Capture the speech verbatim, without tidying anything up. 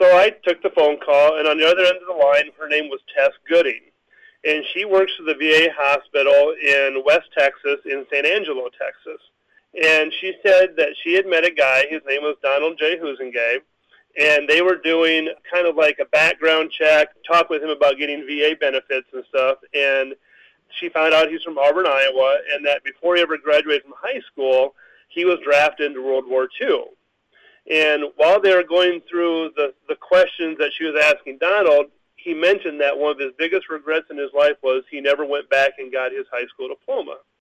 So I took the phone call, and on the other end of the line, her name was Tess Gooding. And she works for the V A hospital in West Texas, in San Angelo, Texas. And she said that she had met a guy, his name was Donald J. Husengay, and they were doing kind of like a background check, talk with him about getting V A benefits and stuff. And she found out he's from Auburn, Iowa, and that before he ever graduated from high school, he was drafted into World War Two. And while they were going through the, the questions that she was asking Donald, he mentioned that one of his biggest regrets in his life was he never went back and got his high school diploma.